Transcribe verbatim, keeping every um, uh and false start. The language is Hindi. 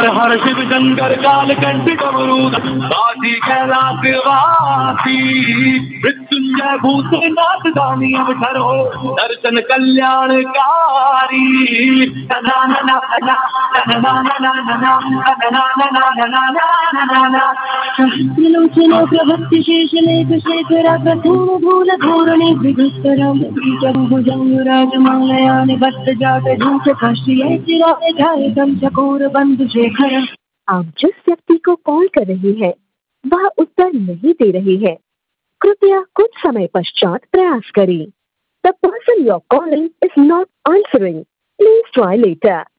हर शिव शंकर काल कंठ डमरू बाजी कैलाश वासी मृत्युंजय भूतनाथ दानी अवसर हो दर्शन कल्याणकारी। तना नना नना तना नना नना तना नना नना नना त्रिलोचनो प्रभक्ति शेष लेख शेखरा प्रसून भूल धोरणे विभुस्तरम भुजंगराजमालयानि भट्ट जात झूठ कष्टिये चिराय जाय तम चकोर बंधु शेखर। आप जिस व्यक्ति को कॉल कर रही हैं वह उत्तर नहीं दे रही है, कृपया कुछ समय पश्चात प्रयास करें। The person you're calling is not answering. Please try later.